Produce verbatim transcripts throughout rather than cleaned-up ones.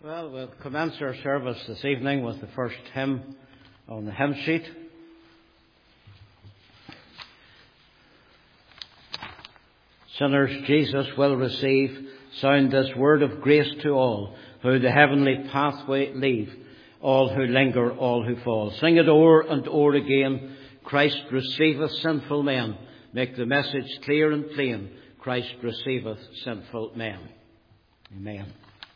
Well, we'll commence our service this evening with the first hymn on the hymn sheet. Sinners Jesus will receive, sound this word of grace to all, who the heavenly pathway leave, all who linger, all who fall. Sing it o'er and o'er again. Christ receiveth sinful men. Make the message clear and plain. Christ receiveth sinful men. Amen.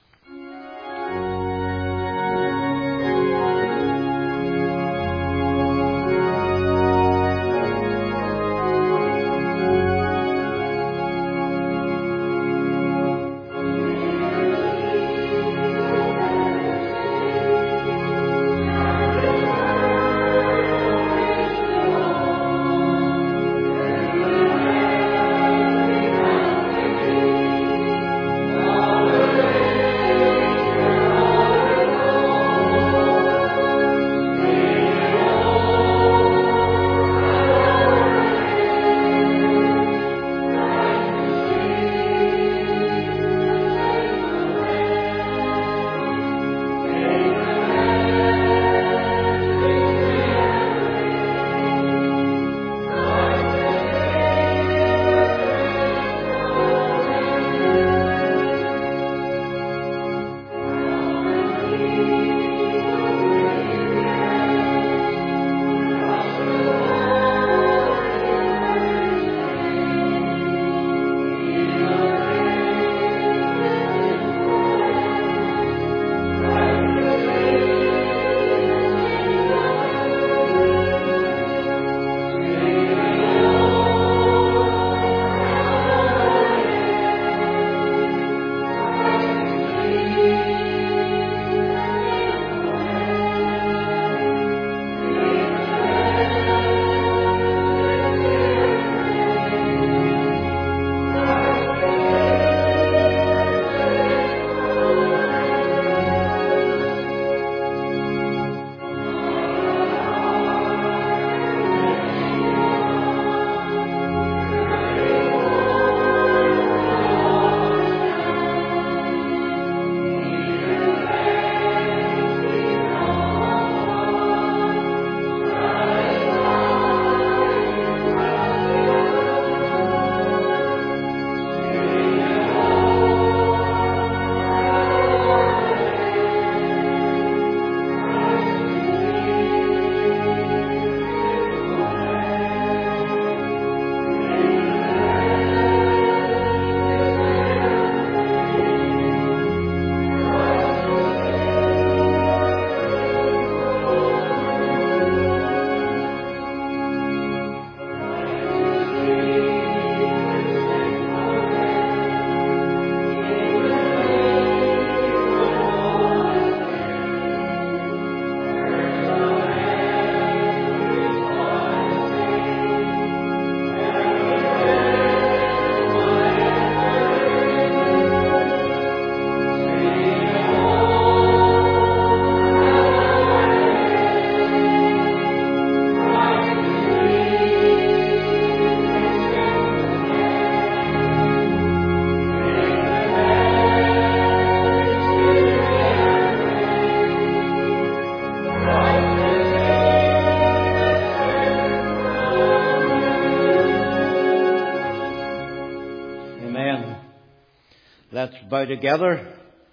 Bow together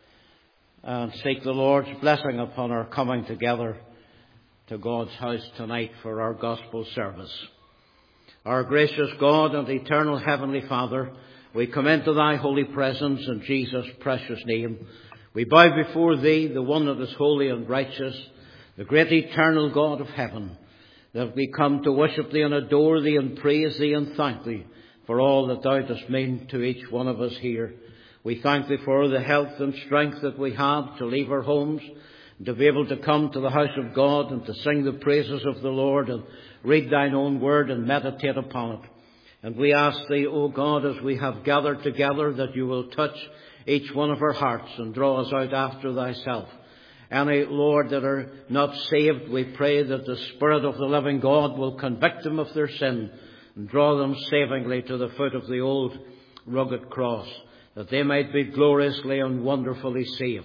and seek the Lord's blessing upon our coming together to God's house tonight for our gospel service. Our gracious God and eternal heavenly Father, we come into thy holy presence in Jesus' precious name. We bow before thee, the one that is holy and righteous, the great eternal God of heaven, that we come to worship thee and adore thee and praise thee and thank thee for all that thou dost mean to each one of us here. We thank thee for the health and strength that we have to leave our homes, and to be able to come to the house of God and to sing the praises of the Lord and read thine own word and meditate upon it. And we ask thee, O God, as we have gathered together, that you will touch each one of our hearts and draw us out after thyself. Any, Lord, that are not saved, we pray that the Spirit of the living God will convict them of their sin and draw them savingly to the foot of the old rugged cross, that they might be gloriously and wonderfully saved.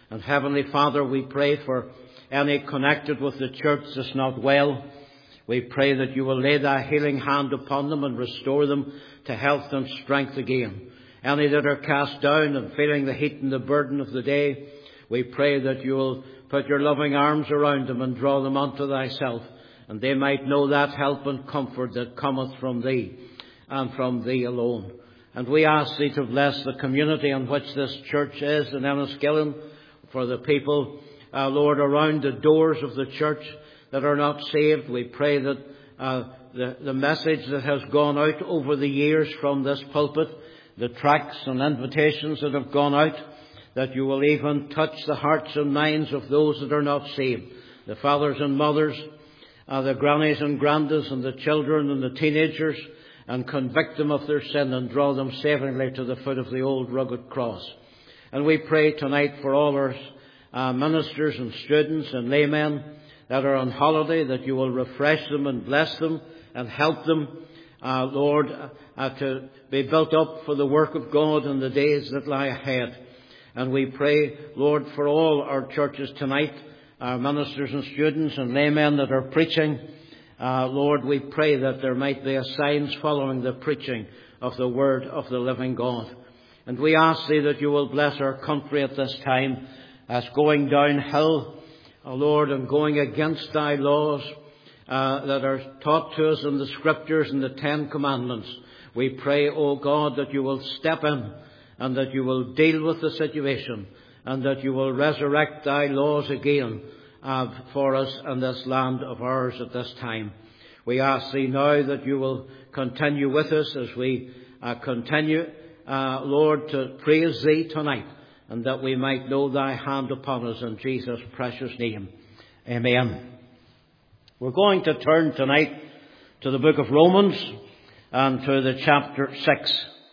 And Heavenly Father, we pray for any connected with the church that's not well. We pray that you will lay thy healing hand upon them and restore them to health and strength again. Any that are cast down and feeling the heat and the burden of the day, we pray that you will put your loving arms around them and draw them unto thyself, and they might know that help and comfort that cometh from thee and from thee alone. And we ask thee to bless the community in which this church is in Enniskillen, for the people, uh, Lord, around the doors of the church that are not saved. We pray that uh, the, the message that has gone out over the years from this pulpit, the tracts and invitations that have gone out, that you will even touch the hearts and minds of those that are not saved, the fathers and mothers, uh, the grannies and grandas, and the children and the teenagers, and convict them of their sin and draw them savingly to the foot of the old rugged cross. And we pray tonight for all our uh, ministers and students and laymen that are on holiday, that you will refresh them and bless them and help them, uh, Lord, uh, to be built up for the work of God in the days that lie ahead. And we pray, Lord, for all our churches tonight, our ministers and students and laymen that are preaching. Uh, Lord, we pray that there might be a signs following the preaching of the word of the living God. And we ask thee that you will bless our country at this time as going downhill, oh Lord, and going against thy laws uh, that are taught to us in the Scriptures and the Ten Commandments. We pray, O God, that you will step in and that you will deal with the situation, and that you will resurrect thy laws again uh, for us in this land of ours at this time. We ask thee now that you will continue with us as we uh, continue, uh, Lord, to praise thee tonight, and that we might know thy hand upon us in Jesus' precious name. Amen. We're going to turn tonight to the book of Romans and to the chapter six.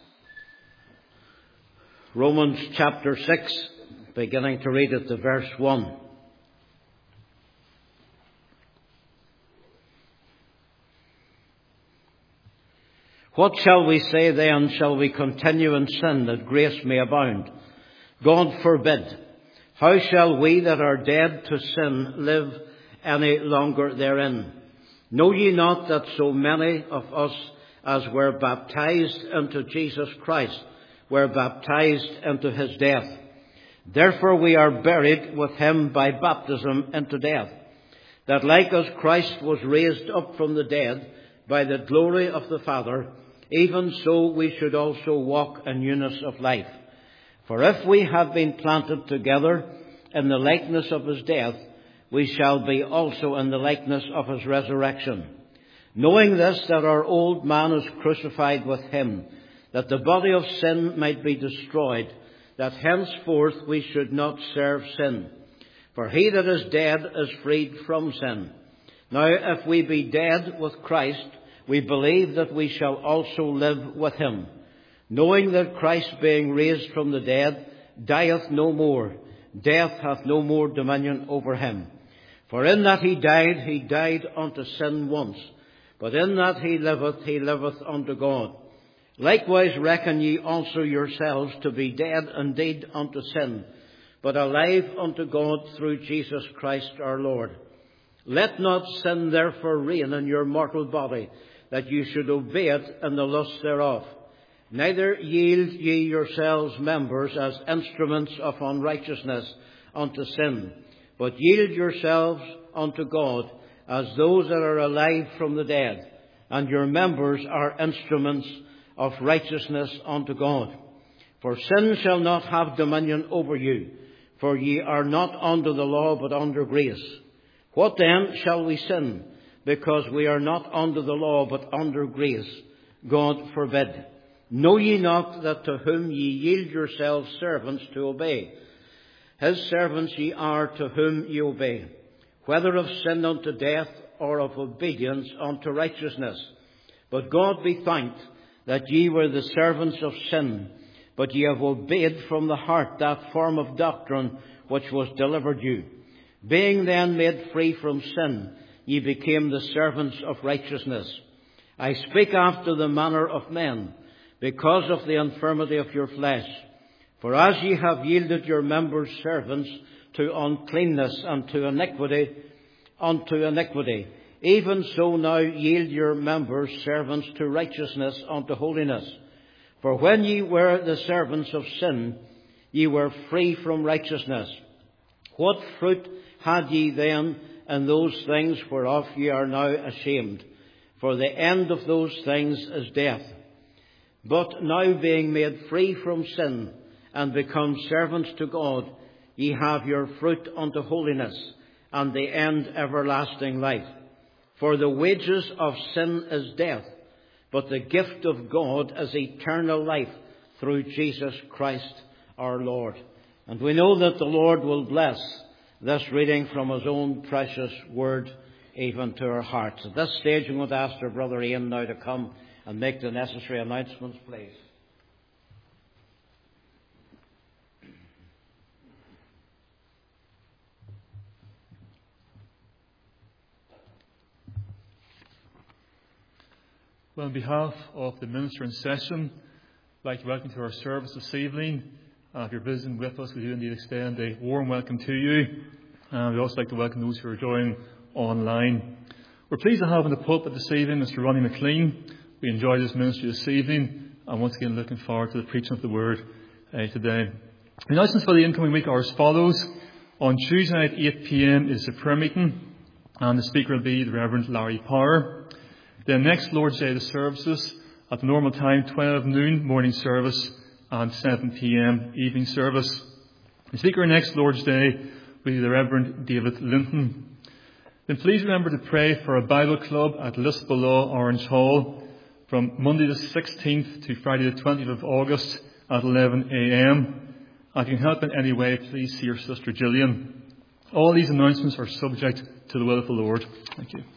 Romans chapter six, beginning to read at the verse one. What shall we say then? Shall we continue in sin that grace may abound? God forbid. How shall we that are dead to sin live any longer therein? Know ye not that so many of us as were baptized into Jesus Christ were baptized into his death? Therefore we are buried with him by baptism into death, that like as Christ was raised up from the dead by the glory of the Father, even so we should also walk in newness of life. For if we have been planted together in the likeness of his death, we shall be also in the likeness of his resurrection. Knowing this, that our old man is crucified with him, that the body of sin might be destroyed, that henceforth we should not serve sin. For he that is dead is freed from sin. Now if we be dead with Christ, we believe that we shall also live with him, knowing that Christ, being raised from the dead, dieth no more. Death hath no more dominion over him. For in that he died, he died unto sin once, but in that he liveth, he liveth unto God. Likewise reckon ye also yourselves to be dead indeed unto sin, but alive unto God through Jesus Christ our Lord. Let not sin therefore reign in your mortal body, that you should obey it in the lust thereof. Neither yield ye yourselves members as instruments of unrighteousness unto sin, but yield yourselves unto God as those that are alive from the dead, and your members are instruments of righteousness unto God. For sin shall not have dominion over you, for ye are not under the law, but under grace. What then shall we sin, because we are not under the law, but under grace? God forbid. Know ye not that to whom ye yield yourselves servants to obey, his servants ye are to whom ye obey, whether of sin unto death, or of obedience unto righteousness? But God be thanked that ye were the servants of sin, but ye have obeyed from the heart that form of doctrine which was delivered you. Being then made free from sin, ye became the servants of righteousness. I speak after the manner of men, because of the infirmity of your flesh. For as ye have yielded your members servants to uncleanness and to iniquity, unto iniquity, even so now yield your members servants to righteousness unto holiness. For when ye were the servants of sin, ye were free from righteousness. What fruit had ye then in those things whereof ye are now ashamed? For the end of those things is death. But now being made free from sin, and become servants to God, ye have your fruit unto holiness, and the end everlasting life. For the wages of sin is death, but the gift of God is eternal life through Jesus Christ our Lord. And we know that the Lord will bless this reading from His own precious word even to our hearts. At this stage, I'm going to ask our brother Ian now to come and make the necessary announcements, please. Well, on behalf of the minister in session, I'd like to welcome to our service this evening. Uh, if you're visiting with us, we do indeed extend a warm welcome to you. Uh, we'd also like to welcome those who are joining online. We're pleased to have in the pulpit this evening Mister Ronnie McLean. We enjoyed his ministry this evening, and once again looking forward to the preaching of the word uh, today. The announcements for the incoming week are as follows. On Tuesday night at eight p.m. is the prayer meeting, and the speaker will be the Reverend Larry Power. Then next Lord's Day, the services at the normal time, twelve noon morning service and seven p.m. evening service. The speaker next Lord's Day will be the Reverend David Linton. Then please remember to pray for a Bible club at Lisbon Orange Hall from Monday the sixteenth to Friday the twentieth of August at eleven a.m. If you can help in any way, please see your sister Gillian. All these announcements are subject to the will of the Lord. Thank you.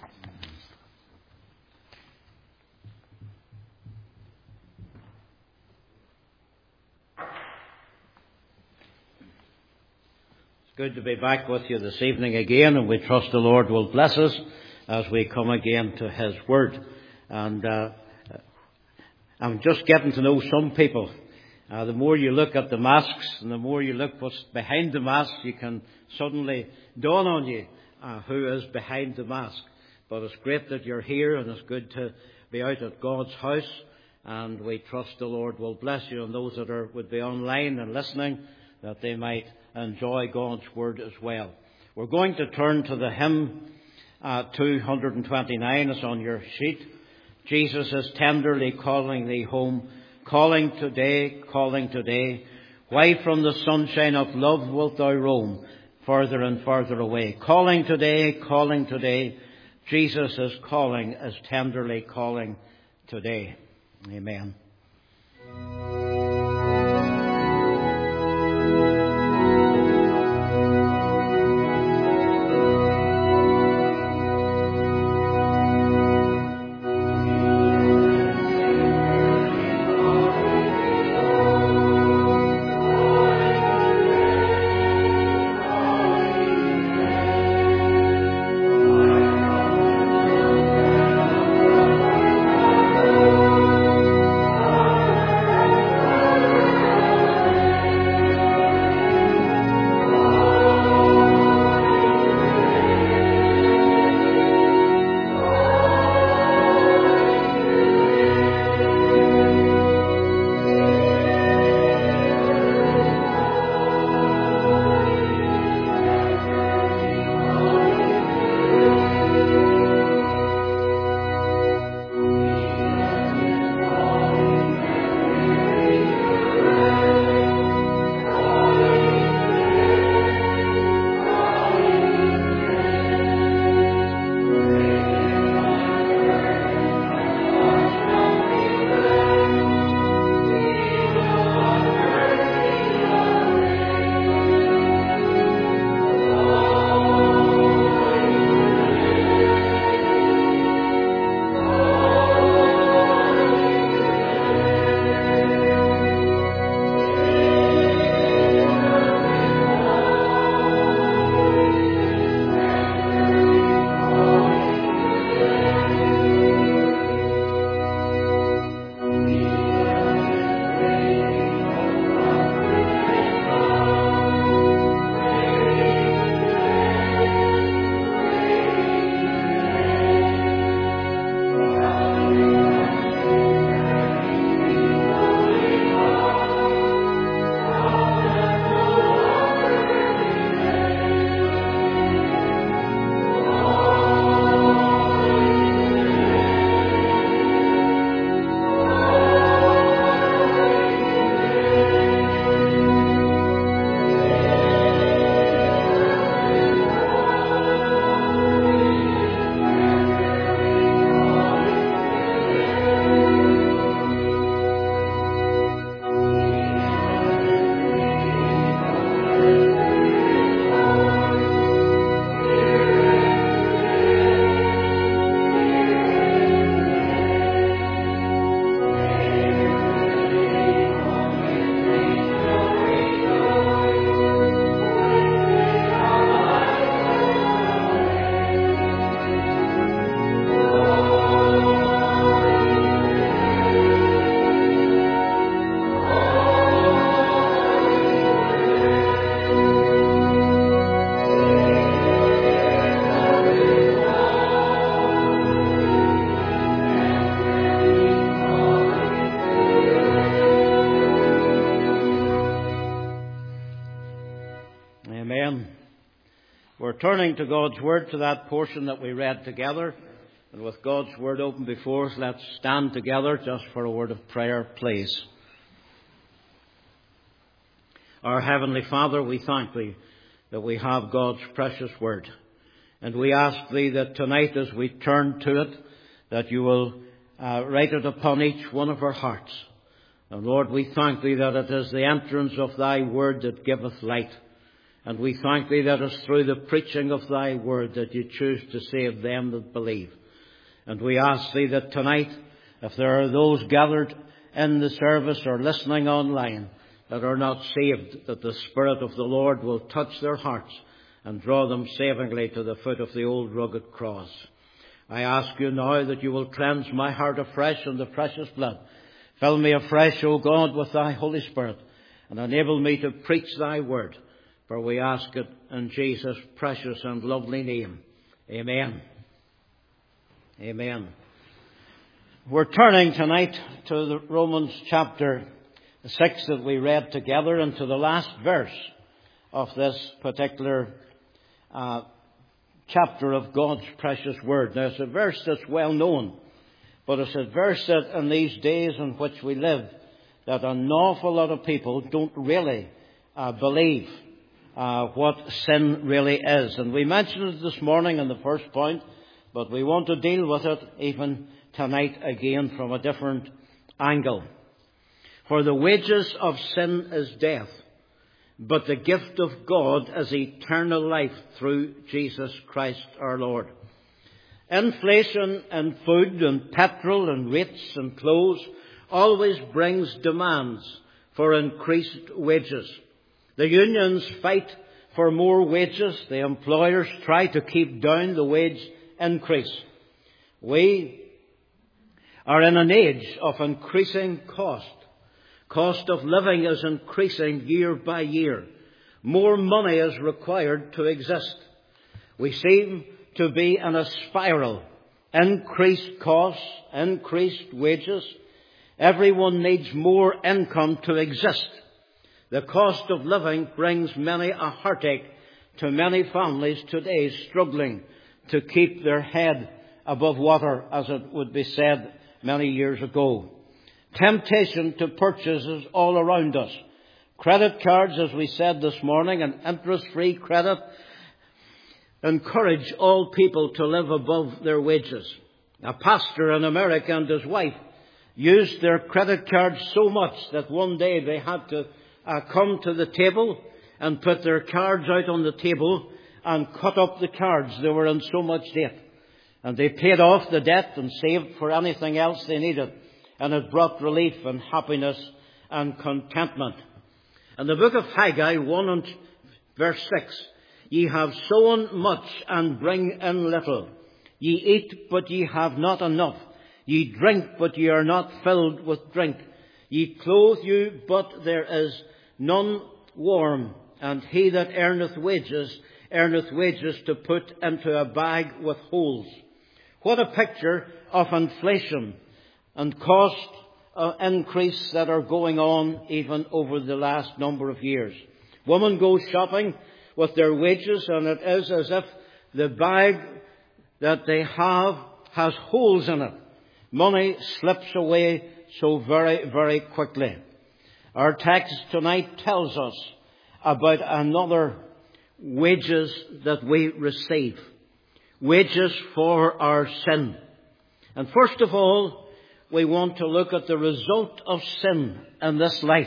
Good to be back with you this evening again, and we trust the Lord will bless us as we come again to His Word. And uh, I'm just getting to know some people. Uh, the more you look at the masks and the more you look what's behind the mask, you can suddenly dawn on you uh, who is behind the mask. But it's great that you're here, and it's good to be out at God's house. And we trust the Lord will bless you, and those that are would be online and listening, that they might enjoy God's Word as well. We're going to turn to the hymn uh, two twenty-nine. It's on your sheet. Jesus is tenderly calling thee home, calling today, calling today. Why from the sunshine of love wilt thou roam, further and further away? Calling today, calling today. Jesus is calling, is tenderly calling today. Amen. Oh, Amen. We're turning to God's Word, to that portion that we read together. And with God's Word open before us, let's stand together just for a word of prayer, please. Our Heavenly Father, we thank Thee that we have God's precious Word. And we ask Thee that tonight as we turn to it, that You will uh, write it upon each one of our hearts. And Lord, we thank Thee that it is the entrance of Thy Word that giveth light. And we thank Thee that it's through the preaching of Thy Word that You choose to save them that believe. And we ask Thee that tonight, if there are those gathered in the service or listening online that are not saved, that the Spirit of the Lord will touch their hearts and draw them savingly to the foot of the old rugged cross. I ask You now that You will cleanse my heart afresh in the precious blood. Fill me afresh, O God, with Thy Holy Spirit, and enable me to preach Thy Word. For we ask it in Jesus' precious and lovely name. Amen. Amen. We're turning tonight to the Romans chapter six that we read together, and to the last verse of this particular uh, chapter of God's precious Word. Now, it's a verse that's well known, but it's a verse that in these days in which we live, that an awful lot of people don't really uh, believe uh, what sin really is. And we mentioned it this morning in the first point, but we want to deal with it even tonight again from a different angle. For the wages of sin is death, but the gift of God is eternal life through Jesus Christ our Lord. Inflation in food and petrol and rates and clothes always brings demands for increased wages. The unions fight for more wages. The employers try to keep down the wage increase. We are in an age of increasing cost. Cost of living is increasing year by year. More money is required to exist. We seem to be in a spiral. Increased costs, increased wages. Everyone needs more income to exist. The cost of living brings many a heartache to many families today struggling to keep their head above water, as it would be said many years ago. Temptation to purchase is all around us. Credit cards, as we said this morning, and interest-free credit encourage all people to live above their wages. A pastor in America and his wife used their credit cards so much that one day they had to uh, come to the table and put their cards out on the table and cut up the cards. They were in so much debt. And they paid off the debt and saved for anything else they needed. And it brought relief and happiness and contentment. In the book of Haggai one and verse six, ye have sown much and bring in little. Ye eat, but ye have not enough. Ye drink, but ye are not filled with drink. Ye clothe you, but there is none warm. And he that earneth wages, earneth wages to put into a bag with holes. What a picture of inflation and cost uh, increase that are going on even over the last number of years. Women go shopping with their wages, and it is as if the bag that they have has holes in it. Money slips away so very, very quickly. Our text tonight tells us about another wages that we receive. Wages for our sin. And first of all, we want to look at the result of sin in this life.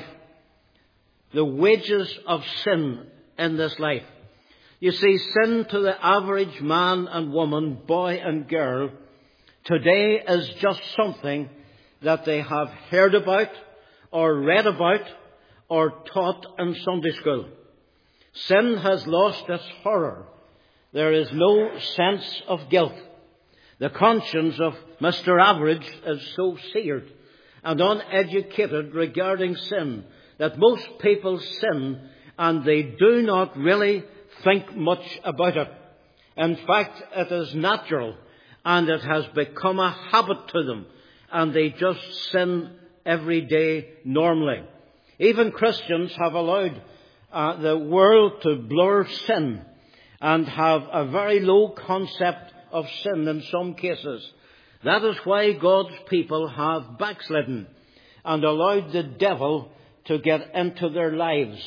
The wages of sin in this life. You see, sin to the average man and woman, boy and girl, today is just something that they have heard about or read about or taught in Sunday school. Sin has lost its horror. There is no sense of guilt. The conscience of Mister Average is so seared and uneducated regarding sin that most people sin and they do not really think much about it. In fact, it is natural and it has become a habit to them, and they just sin every day normally. Even Christians have allowed uh, the world to blur sin and have a very low concept of sin in some cases. That is why God's people have backslidden and allowed the devil to get into their lives.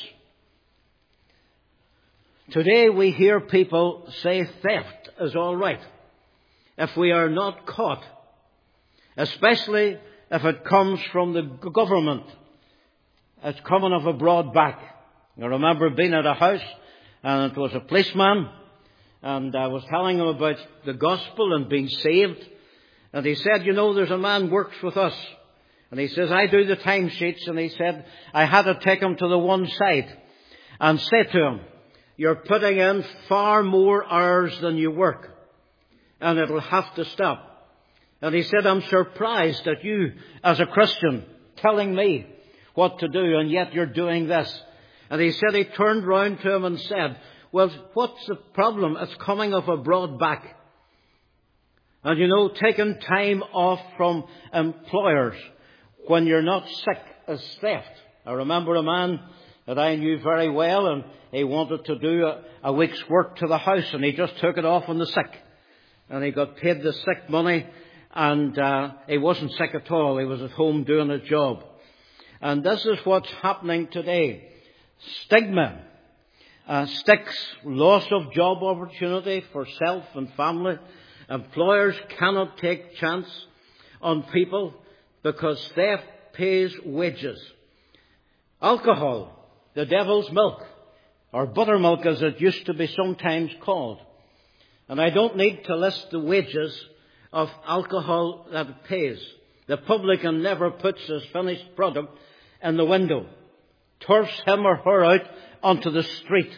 Today we hear people say theft is all right if we are not caught, especially if it comes from the government. It's coming off a broad back. I remember being at a house and it was a policeman, and I was telling him about the gospel and being saved. And he said, you know, there's a man works with us. And he says, I do the timesheets. And he said, I had to take him to the one side and say to him, you're putting in far more hours than you work, and it'll have to stop. And he said, I'm surprised at you as a Christian telling me what to do, and yet you're doing this. And he said he turned round to him and said, well, what's the problem? It's coming off a broad back. And you know, taking time off from employers when you're not sick is theft. I remember a man that I knew very well, and he wanted to do a, a week's work to the house, and he just took it off on the sick. And he got paid the sick money, and uh, he wasn't sick at all. He was at home doing a job. And this is what's happening today. Stigma uh, sticks, loss of job opportunity for self and family. Employers cannot take chance on people because theft pays wages. Alcohol, the devil's milk, or buttermilk as it used to be sometimes called. And I don't need to list the wages of alcohol that it pays. The publican never puts his finished product in the window, turfs him or her out onto the street.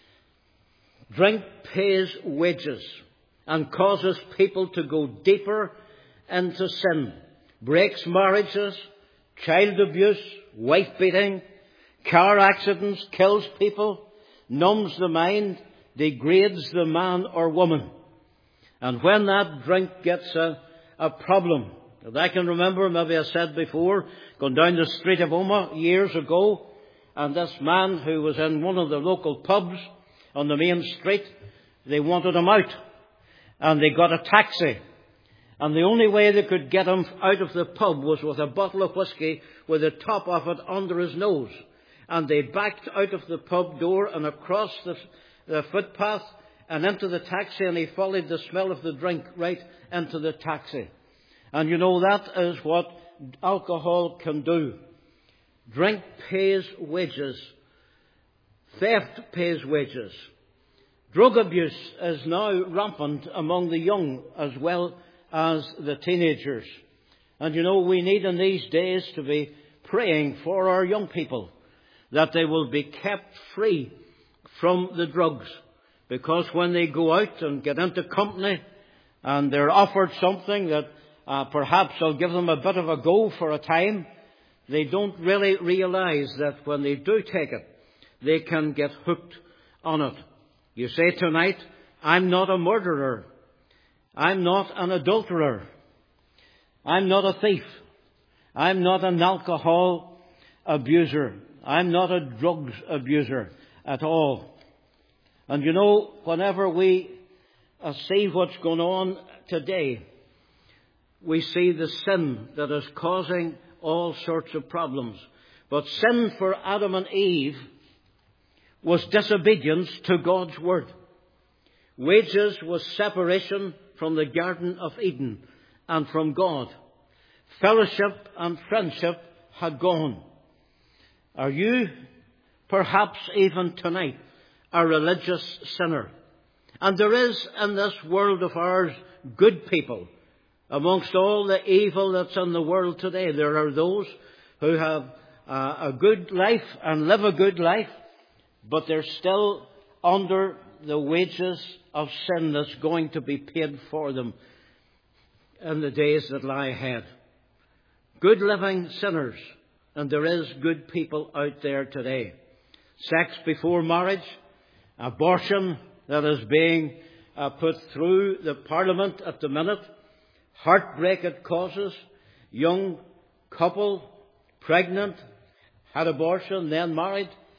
Drink pays wages and causes people to go deeper into sin. Breaks marriages, child abuse, wife beating, car accidents, kills people, numbs the mind, degrades the man or woman. And when that drink gets a, a problem, as I can remember, maybe I said before, going down the street of Omagh years ago, and this man who was in one of the local pubs on the main street, they wanted him out. And they got a taxi. And the only way they could get him out of the pub was with a bottle of whiskey with the top of it under his nose. And they backed out of the pub door and across the, the footpath and into the taxi, and he followed the smell of the drink right into the taxi. And you know, that is what alcohol can do. Drink pays wages. Theft pays wages. Drug abuse is now rampant among the young as well as the teenagers. And you know, we need in these days to be praying for our young people that they will be kept free from the drugs. Because when they go out and get into company and they're offered something that uh, perhaps will give them a bit of a go for a time, they don't really realize that when they do take it, they can get hooked on it. You say tonight, I'm not a murderer. I'm not an adulterer. I'm not a thief. I'm not an alcohol abuser. I'm not a drugs abuser at all. And you know, whenever we uh, see what's going on today, we see the sin that is causing all sorts of problems. But sin for Adam and Eve was disobedience to God's word. Wages was separation from the Garden of Eden and from God. Fellowship and friendship had gone. Are you, perhaps even tonight, a religious sinner? And there is in this world of ours good people. Amongst all the evil that's in the world today, there are those who have uh, a good life and live a good life, but they're still under the wages of sin that's going to be paid for them in the days that lie ahead. Good living sinners, and there is good people out there today. Sex before marriage, abortion that is being uh, put through the Parliament at the minute, heartbreak it causes, young couple, pregnant, had abortion, then married,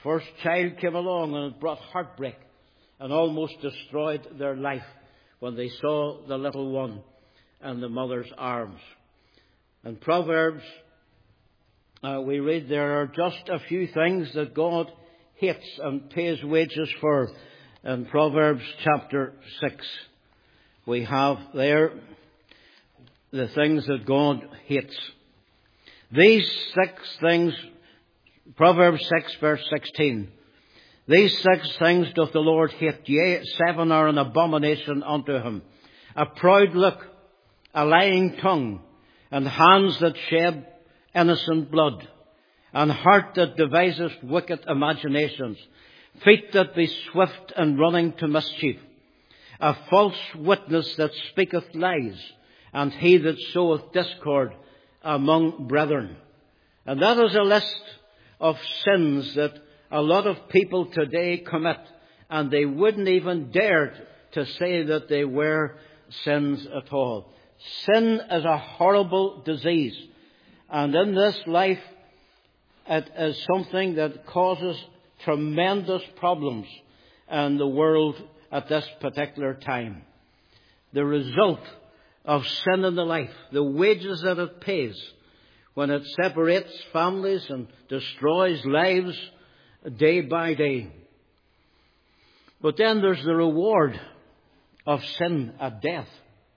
first child came along and it brought heartbreak and almost destroyed their life when they saw the little one in the mother's arms. In Proverbs, uh, we read there are just a few things that God hates and pays wages for. In Proverbs chapter six, we have there the things that God hates. These six things, Proverbs six verse sixteen, these six things doth the Lord hate, yea, seven are an abomination unto him. A proud look, a lying tongue, and hands that shed innocent blood, and heart that deviseth wicked imaginations, feet that be swift in running to mischief, a false witness that speaketh lies, and he that soweth discord among brethren. And that is a list of sins that a lot of people today commit, and they wouldn't even dare to say that they were sins at all. Sin is a horrible disease, and in this life it is something that causes tremendous problems in the world at this particular time. The result of sin in the life, the wages that it pays when it separates families and destroys lives day by day. But then there's the reward of sin at death.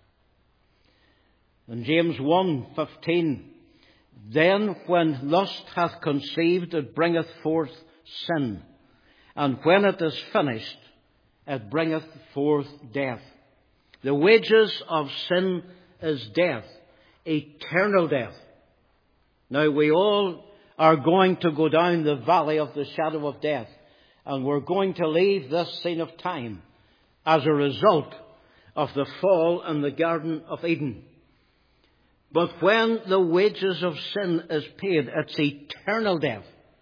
In James one fifteen, then when lust hath conceived, it bringeth forth sin, and when it is finished, it bringeth forth death. The wages of sin is death, eternal death. Now we all are going to go down the valley of the shadow of death, and we're going to leave this scene of time as a result of the fall in the Garden of Eden. But when the wages of sin is paid, it's eternal death,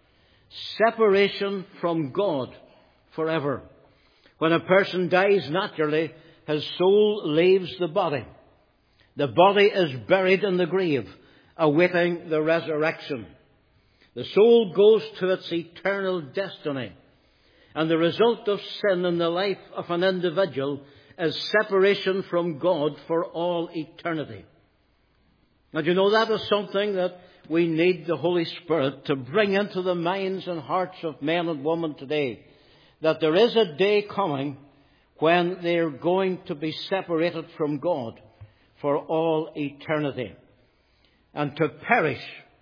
separation from God forever. When a person dies naturally, his soul leaves the body. The body is buried in the grave, awaiting the resurrection. The soul goes to its eternal destiny. And the result of sin in the life of an individual is separation from God for all eternity. And you know, that is something that we need the Holy Spirit to bring into the minds and hearts of men and women today. That there is a day coming when they are going to be separated from God for all eternity, and to perish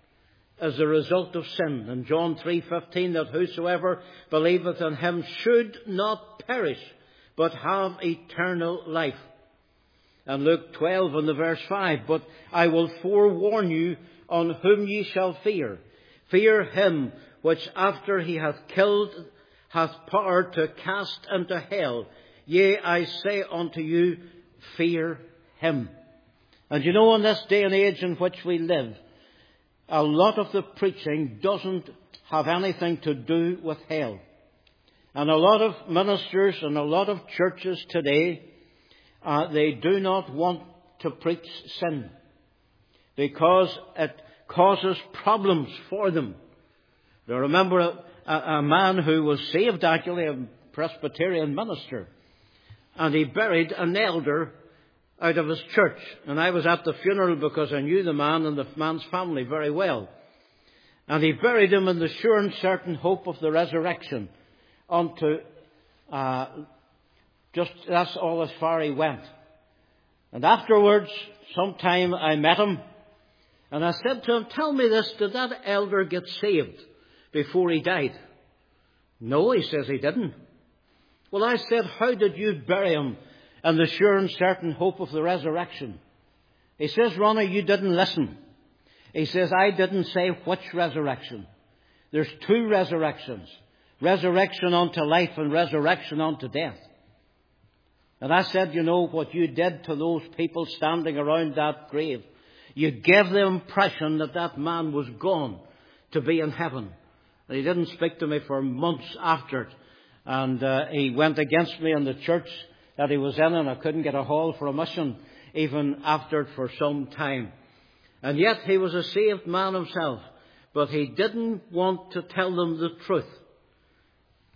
as a result of sin. In John three fifteen, that whosoever believeth in him should not perish, but have eternal life. And Luke twelve and the verse five, but I will forewarn you on whom ye shall fear. Fear him which after he hath killed hath power to cast into hell. Yea, I say unto you, fear him. And you know, in this day and age in which we live, a lot of the preaching doesn't have anything to do with hell. And a lot of ministers and a lot of churches today, uh, they do not want to preach sin because it causes problems for them. I remember a, a, a man who was saved, actually, a Presbyterian minister, and he buried an elder out of his church. And I was at the funeral because I knew the man and the man's family very well. And he buried him in the sure and certain hope of the resurrection. Unto, uh, just, that's all as far he went. And afterwards, sometime I met him, and I said to him, tell me this, did that elder get saved before he died? No, he says he didn't. Well, I said, how did you bury him in the sure and certain hope of the resurrection? He says, Ronnie, you didn't listen. He says, I didn't say which resurrection. There's two resurrections. Resurrection unto life and resurrection unto death. And I said, you know, what you did to those people standing around that grave, you gave the impression that that man was gone to be in heaven. And he didn't speak to me for months after it. And uh, he went against me in the church that he was in, and I couldn't get a hall for a mission even after it for some time. And yet he was a saved man himself, but he didn't want to tell them the truth.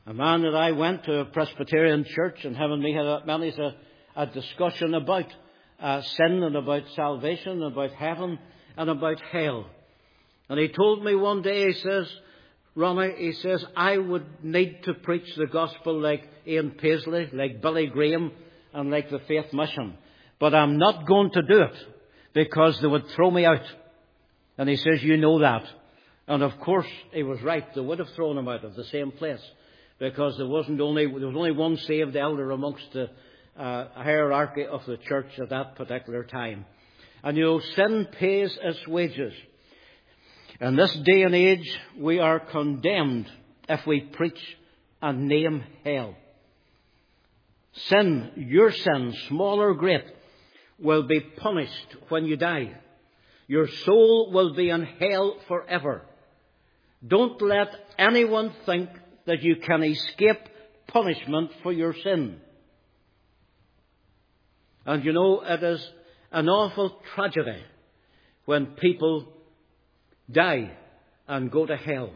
A man that I went to a Presbyterian church, and him and me had a, many a, a discussion about uh, sin and about salvation, and about heaven and about hell. And he told me one day, he says, Ronnie, he says, I would need to preach the gospel like Ian Paisley, like Billy Graham, and like the Faith Mission. But I'm not going to do it because they would throw me out. And he says, you know that. And of course, he was right. They would have thrown him out of the same place because there wasn't only, there was only one saved elder amongst the uh, hierarchy of the church at that particular time. And you know, sin pays its wages. In this day and age, we are condemned if we preach and name hell. Sin, your sin, small or great, will be punished when you die. Your soul will be in hell forever. Don't let anyone think that you can escape punishment for your sin. And you know, it is an awful tragedy when people die and go to hell.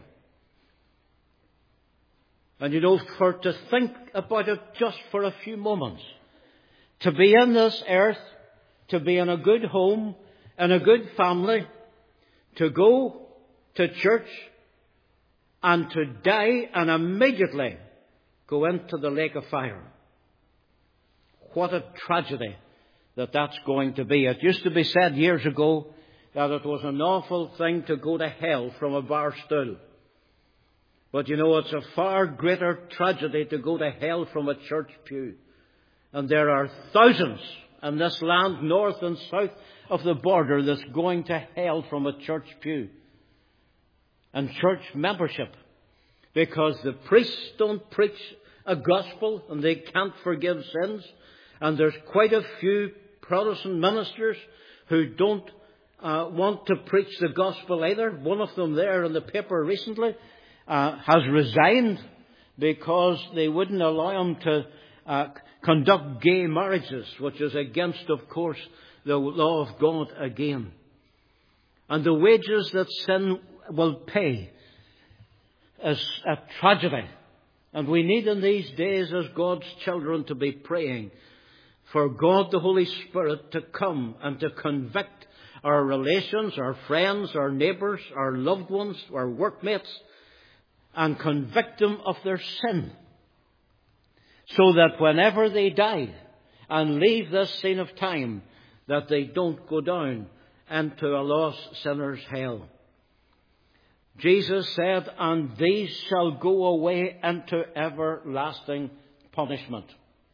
And you know, for to think about it just for a few moments, to be in this earth, to be in a good home, in a good family, to go to church and to die and immediately go into the lake of fire. What a tragedy that that's going to be. It used to be said years ago that it was an awful thing to go to hell from a bar stool. But you know, it's a far greater tragedy to go to hell from a church pew. And there are thousands in this land, north and south of the border, that's going to hell from a church pew and church membership, because the priests don't preach a gospel and they can't forgive sins. And there's quite a few Protestant ministers who don't uh, want to preach the gospel either. One of them there in the paper recently uh, has resigned because they wouldn't allow him to uh, conduct gay marriages, which is against, of course, the law of God again. And the wages that sin will pay is a tragedy. And we need in these days as God's children to be praying for God the Holy Spirit to come and to convict our relations, our friends, our neighbours, our loved ones, our workmates, and convict them of their sin, so that whenever they die and leave this scene of time, that they don't go down into a lost sinner's hell. Jesus said, and these shall go away into everlasting punishment.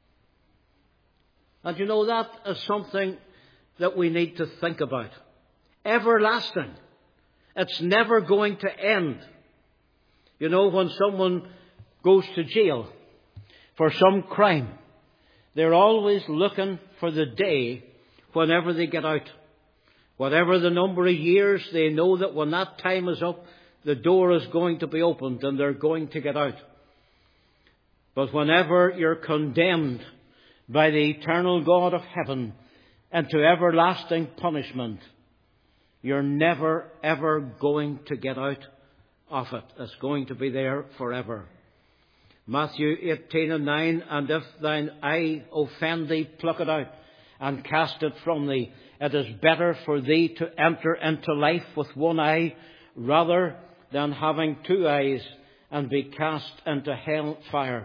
And you know, that is something that we need to think about. Everlasting. It's never going to end. You know, when someone goes to jail for some crime, they're always looking for the day whenever they get out. Whatever the number of years, they know that when that time is up, the door is going to be opened and they're going to get out. But whenever you're condemned by the eternal God of heaven into everlasting punishment, you're never, ever going to get out of it. It's going to be there forever. Matthew eighteen and nine, and if thine eye offend thee, pluck it out and cast it from thee. It is better for thee to enter into life with one eye rather than having two eyes and be cast into hell fire.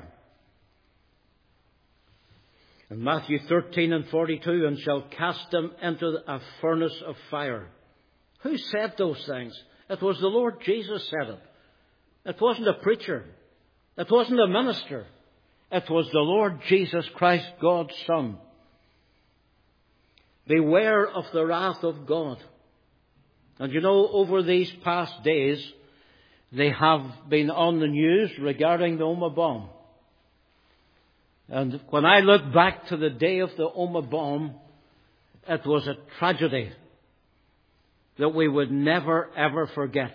In Matthew thirteen and forty-two, and shall cast them into a furnace of fire. Who said those things? It was the Lord Jesus said it. It wasn't a preacher. It wasn't a minister. It was the Lord Jesus Christ, God's Son. Beware of the wrath of God. And you know, over these past days, they have been on the news regarding the Omagh bomb. And when I look back to the day of the Omagh bomb, it was a tragedy that we would never, ever forget.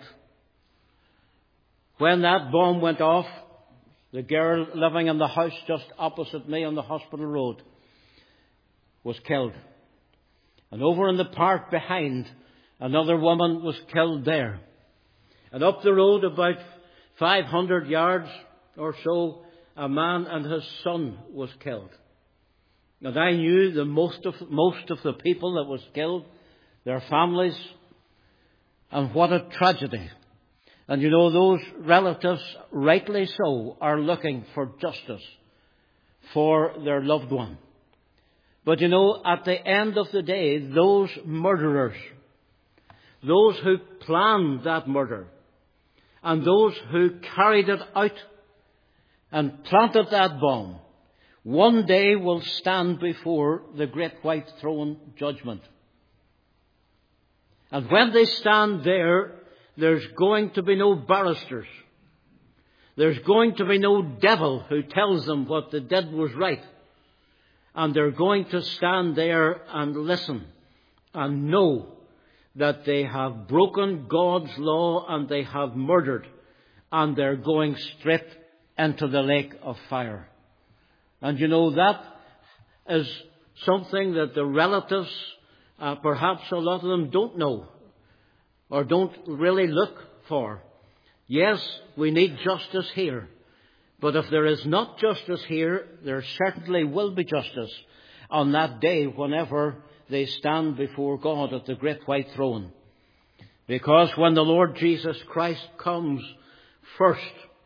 When that bomb went off, the girl living in the house just opposite me on the hospital road was killed. And over in the park behind, another woman was killed there. And up the road about five hundred yards or so, a man and his son was killed. And I knew the most of, most of the people that was killed, their families, and what a tragedy. And you know, those relatives, rightly so, are looking for justice for their loved one. But you know, at the end of the day, those murderers, those who planned that murder, and those who carried it out and planted that bomb, one day will stand before the great white throne judgment. And when they stand there, there's going to be no barristers. There's going to be no devil who tells them what they did was right. And they're going to stand there and listen and know that they have broken God's law and they have murdered, and they're going straight into the lake of fire. And you know, that is something that the relatives, uh, perhaps a lot of them don't know or don't really look for. Yes, we need justice here. But if there is not justice here, there certainly will be justice on that day whenever they stand before God at the great white throne. Because when the Lord Jesus Christ comes first,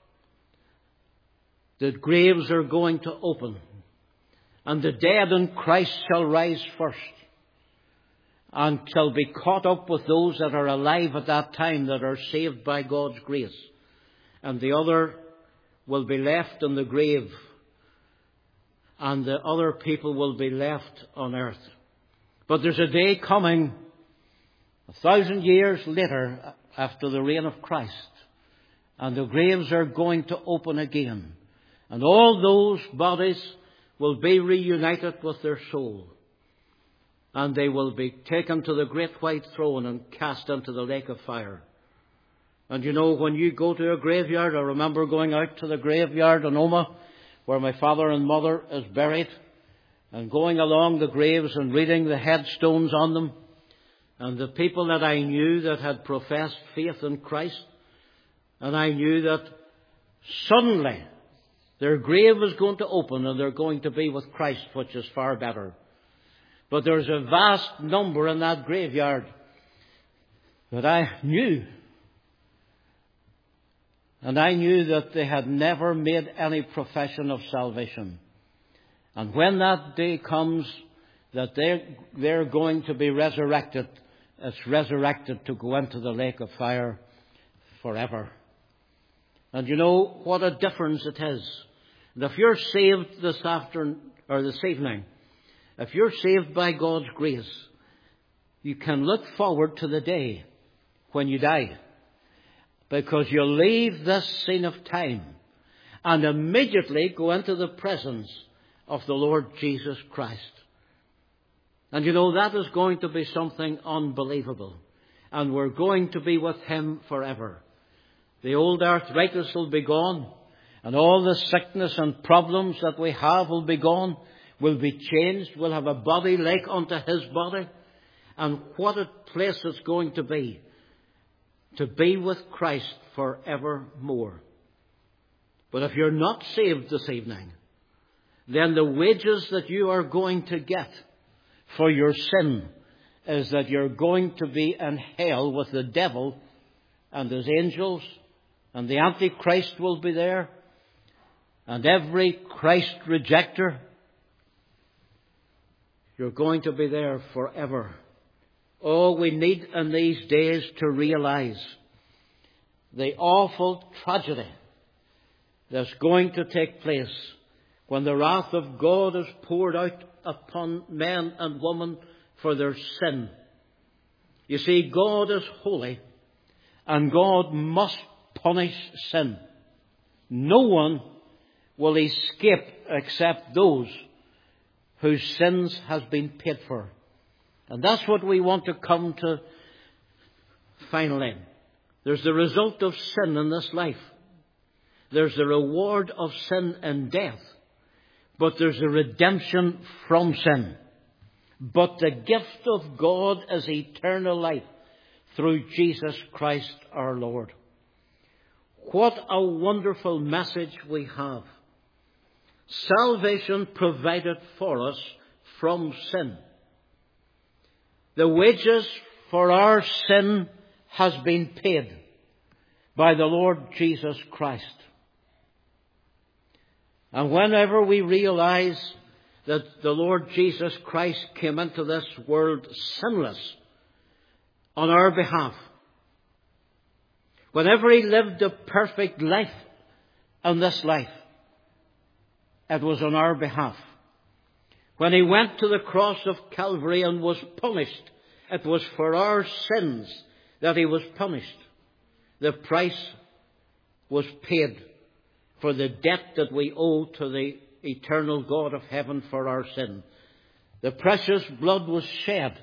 the graves are going to open, and the dead in Christ shall rise first, and shall be caught up with those that are alive at that time, that are saved by God's grace. And the other will be left in the grave, and the other people will be left on earth. But there's a day coming, a thousand years later, after the reign of Christ, and the graves are going to open again. And all those bodies will be reunited with their soul. And they will be taken to the great white throne and cast into the lake of fire. And you know, when you go to a graveyard, I remember going out to the graveyard in Omagh, where my father and mother is buried, and going along the graves and reading the headstones on them, and the people that I knew that had professed faith in Christ, and I knew that suddenly their grave was going to open and they're going to be with Christ, which is far better. But there's a vast number in that graveyard that I knew. And I knew that they had never made any profession of salvation. And when that day comes, that they're, they're going to be resurrected, it's resurrected to go into the lake of fire forever. And you know what a difference it is. And if you're saved this afternoon, or this evening, if you're saved by God's grace, you can look forward to the day when you die. Because you'll leave this scene of time and immediately go into the presence of the Lord Jesus Christ. And you know, that is going to be something unbelievable. And we're going to be with Him forever. The old arthritis will be gone, and all the sickness and problems that we have will be gone, will be changed. We'll have a body like unto His body. And what a place it's going to be, to be with Christ forevermore. But if you're not saved this evening, then the wages that you are going to get for your sin is that you're going to be in hell with the devil and his angels, and the Antichrist will be there, and every Christ rejecter. You're going to be there forever. Oh, we need in these days to realize the awful tragedy that's going to take place when the wrath of God is poured out upon men and women for their sin. You see, God is holy, and God must punish sin. No one will escape except those whose sins have been paid for. And that's what we want to come to finally. There's the result of sin in this life. There's the reward of sin in death. But there's a redemption from sin. But the gift of God is eternal life through Jesus Christ our Lord. What a wonderful message we have. Salvation provided for us from sin. The wages for our sin has been paid by the Lord Jesus Christ. And whenever we realize that the Lord Jesus Christ came into this world sinless on our behalf, whenever He lived a perfect life in this life, it was on our behalf. When He went to the cross of Calvary and was punished, it was for our sins that He was punished. The price was paid for the debt that we owe to the eternal God of heaven for our sin. The precious blood was shed.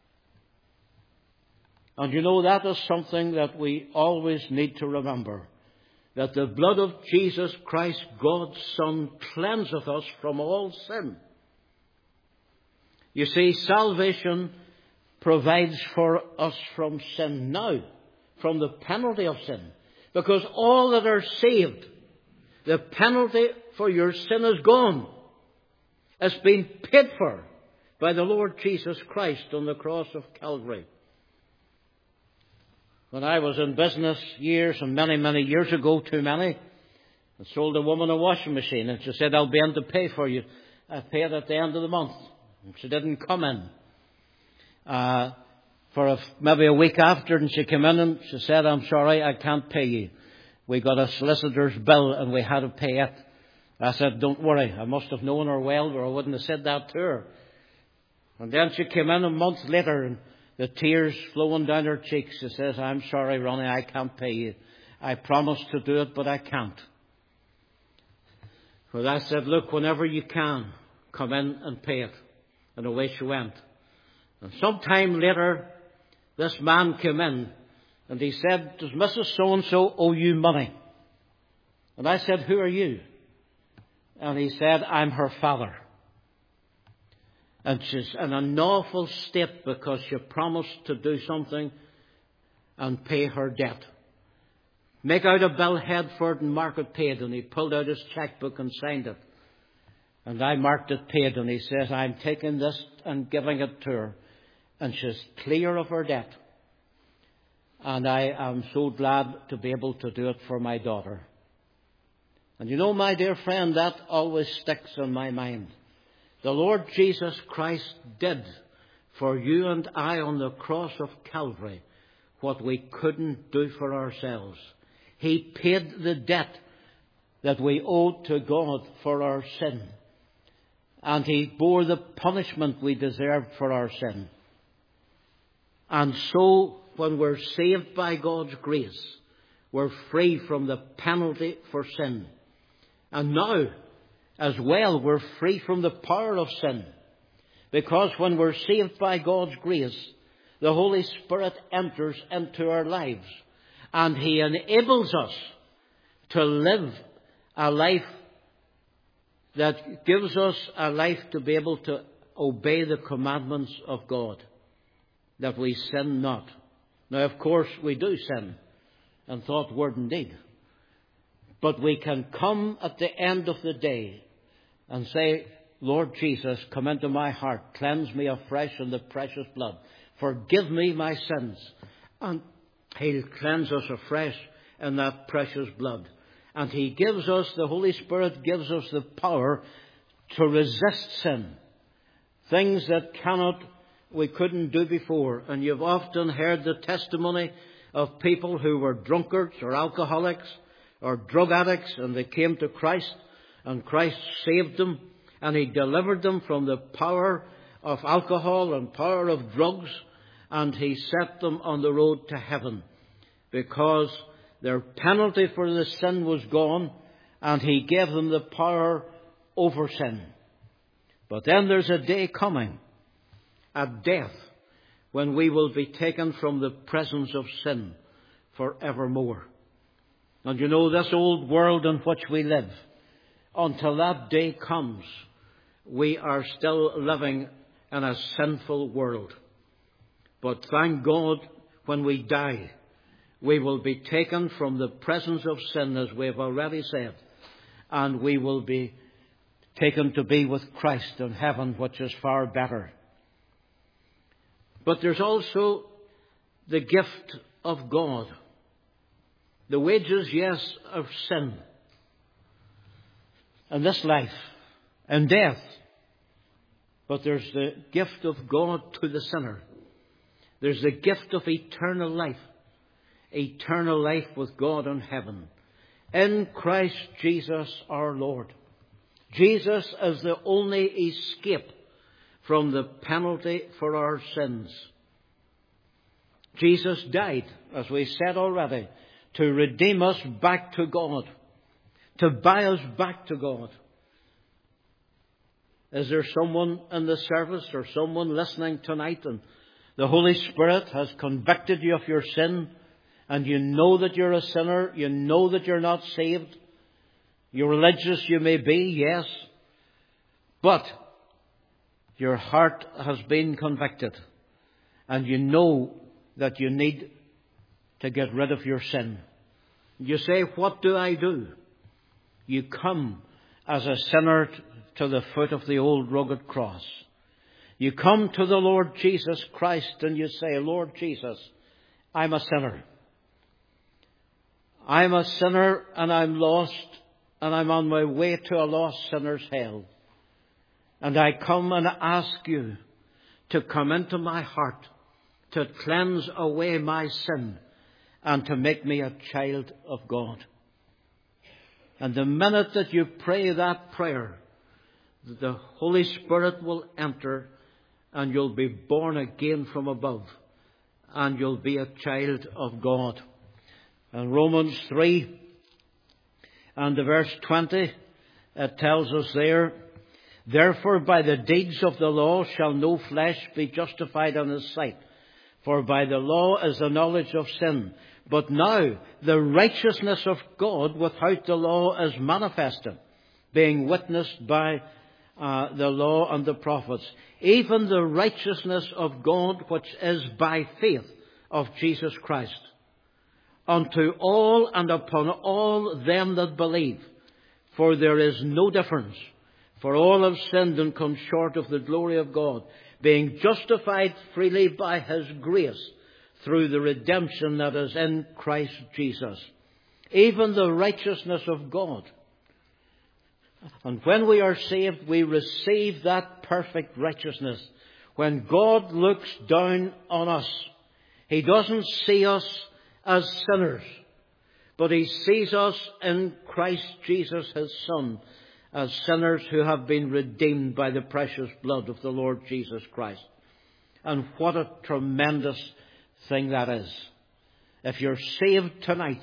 And you know, that is something that we always need to remember. That the blood of Jesus Christ, God's Son, cleanseth us from all sin. You see, salvation provides for us from sin now, from the penalty of sin. Because all that are saved, the penalty for your sin is gone. It's been paid for by the Lord Jesus Christ on the cross of Calvary. When I was in business years and many, many years ago, too many, I sold a woman a washing machine and she said, I'll be in to pay for you. I paid at the end of the month. And she didn't come in. Uh, for a, maybe a week after, and she came in and she said, I'm sorry, I can't pay you. We got a solicitor's bill and we had to pay it. I said, don't worry, I must have known her well or I wouldn't have said that to her. And then she came in a month later and the tears flowing down her cheeks. She says, I'm sorry, Ronnie, I can't pay you. I promised to do it, but I can't. Well, I said, look, whenever you can, come in and pay it. And away she went. And sometime later, this man came in and he said, does Missus So-and-so owe you money? And I said, who are you? And he said, I'm her father. And she's in an awful state because she promised to do something and pay her debt. Make out a bill, head for it and mark it paid. And he pulled out his checkbook and signed it. And I marked it paid. And he says, I'm taking this and giving it to her. And she's clear of her debt. And I am so glad to be able to do it for my daughter. And you know, my dear friend, that always sticks in my mind. The Lord Jesus Christ did for you and I on the cross of Calvary what we couldn't do for ourselves. He paid the debt that we owed to God for our sin. And He bore the punishment we deserved for our sin. And so, when we're saved by God's grace, we're free from the penalty for sin. And now, as well, we're free from the power of sin. Because when we're saved by God's grace, the Holy Spirit enters into our lives. And He enables us to live a life that gives us a life to be able to obey the commandments of God. That we sin not. Now, of course, we do sin in thought, word and deed. But we can come at the end of the day and say, Lord Jesus, come into my heart, cleanse me afresh in the precious blood. Forgive me my sins. And He'll cleanse us afresh in that precious blood. And He gives us, the Holy Spirit gives us the power to resist sin. Things that cannot, we couldn't do before. And you've often heard the testimony of people who were drunkards or alcoholics or drug addicts, and they came to Christ, and Christ saved them, and He delivered them from the power of alcohol and power of drugs, and He set them on the road to heaven, because their penalty for the sin was gone, and He gave them the power over sin. But then there's a day coming, at death, when we will be taken from the presence of sin forevermore. And you know, this old world in which we live, until that day comes, we are still living in a sinful world. But thank God, when we die, we will be taken from the presence of sin, as we have already said, and we will be taken to be with Christ in heaven, which is far better. But there's also the gift of God. The wages, yes, of sin in this life and death. But there's the gift of God to the sinner. There's the gift of eternal life. Eternal life with God in heaven. In Christ Jesus our Lord. Jesus is the only escape from the penalty for our sins. Jesus died, as we said already, to redeem us back to God. To buy us back to God. Is there someone in the service or someone listening tonight and the Holy Spirit has convicted you of your sin and you know that you're a sinner, you know that you're not saved? You're religious, you may be, yes, but your heart has been convicted and you know that you need to get rid of your sin. You say, what do I do? You come as a sinner to the foot of the old rugged cross. You come to the Lord Jesus Christ and you say, Lord Jesus, I'm a sinner. I'm a sinner and I'm lost and I'm on my way to a lost sinner's hell. And I come and ask you to come into my heart, to cleanse away my sin and to make me a child of God. And the minute that you pray that prayer, the Holy Spirit will enter and you'll be born again from above. And you'll be a child of God. And Romans three and the verse twenty, it tells us there, therefore by the deeds of the law shall no flesh be justified in his sight. For by the law is the knowledge of sin. But now the righteousness of God without the law is manifested, being witnessed by uh, the law and the prophets, even the righteousness of God which is by faith of Jesus Christ, unto all and upon all them that believe. For there is no difference, for all have sinned and come short of the glory of God, being justified freely by his grace through the redemption that is in Christ Jesus, even the righteousness of God. And when we are saved, we receive that perfect righteousness. When God looks down on us, he doesn't see us as sinners, but he sees us in Christ Jesus, his Son, as sinners who have been redeemed by the precious blood of the Lord Jesus Christ. And what a tremendous thing that is. If you're saved tonight,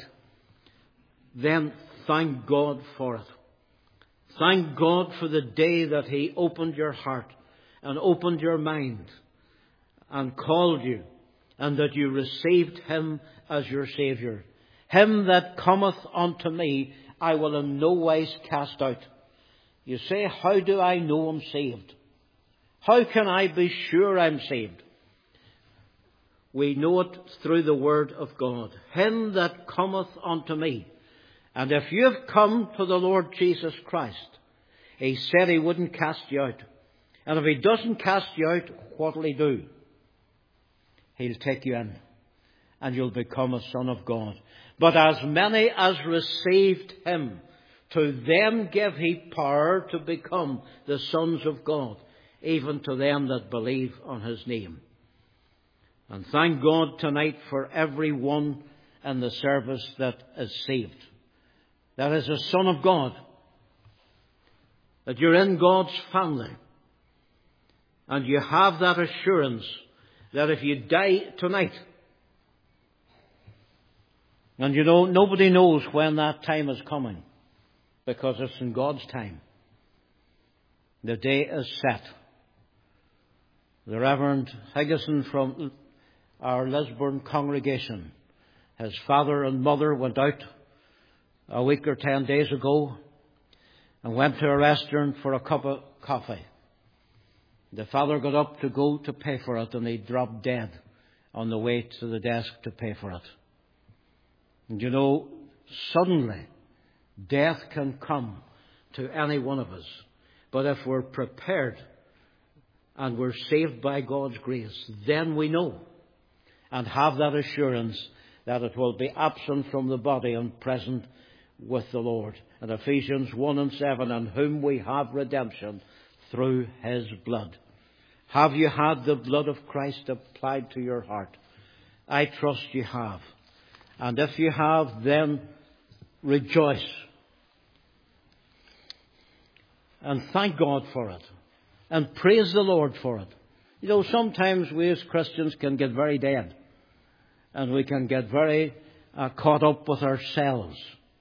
then thank God for it. Thank God for the day that he opened your heart and opened your mind and called you, and that you received him as your Saviour. Him that cometh unto me, I will in no wise cast out. You say, how do I know I'm saved? How can I be sure I'm saved? We know it through the Word of God. Him that cometh unto me. And if you've come to the Lord Jesus Christ, he said he wouldn't cast you out. And if he doesn't cast you out, what will he do? He'll take you in, and you'll become a son of God. But as many as received him, to them gave he power to become the sons of God, even to them that believe on his name. And thank God tonight for every one in the service that is saved, that is a son of God, that you're in God's family, and you have that assurance that if you die tonight, and you know, nobody knows when that time is coming, because it's in God's time. The day is set. The Reverend Higginson from our Lisburn congregation, his father and mother went out a week or ten days ago and went to a restaurant for a cup of coffee. The father got up to go to pay for it, and he dropped dead on the way to the desk to pay for it. And you know, suddenly death can come to any one of us. But if we're prepared and we're saved by God's grace, then we know and have that assurance that it will be absent from the body and present with the Lord. In Ephesians one and seven, in whom we have redemption through His blood. Have you had the blood of Christ applied to your heart? I trust you have. And if you have, then rejoice. And thank God for it. And praise the Lord for it. You know, sometimes we as Christians can get very dead. And we can get very uh, caught up with ourselves.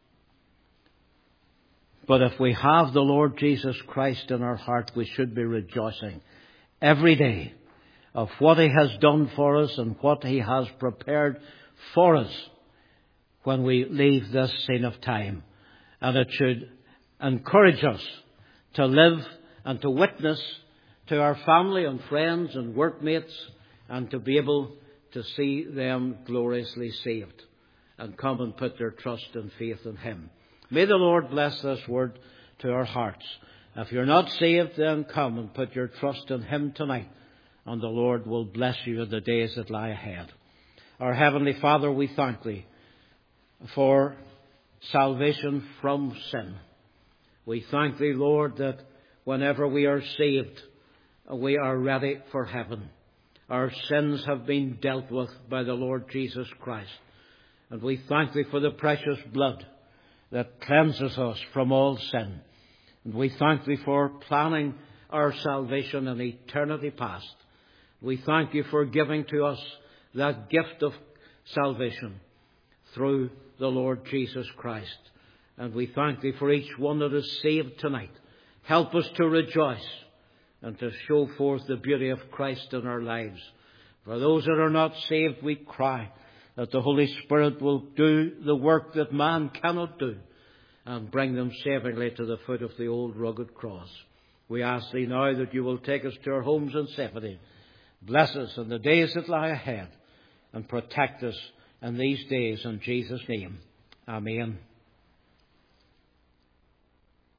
But if we have the Lord Jesus Christ in our heart, we should be rejoicing every day of what He has done for us and what He has prepared for us when we leave this scene of time. And it should encourage us to live and to witness to our family and friends and workmates, and to be able to see them gloriously saved and come and put their trust and faith in Him. May the Lord bless this word to our hearts. If you're not saved, then come and put your trust in Him tonight, and the Lord will bless you in the days that lie ahead. Our Heavenly Father, we thank Thee for salvation from sin. We thank Thee, Lord, that whenever we are saved, we are ready for heaven. Our sins have been dealt with by the Lord Jesus Christ. And we thank Thee for the precious blood that cleanses us from all sin. And we thank Thee for planning our salvation in eternity past. We thank You for giving to us that gift of salvation through the Lord Jesus Christ. And we thank Thee for each one that is saved tonight. Help us to rejoice and to show forth the beauty of Christ in our lives. For those that are not saved, we cry that the Holy Spirit will do the work that man cannot do and bring them savingly to the foot of the old rugged cross. We ask Thee now that You will take us to our homes in safety. Bless us in the days that lie ahead and protect us in these days in Jesus' name. Amen.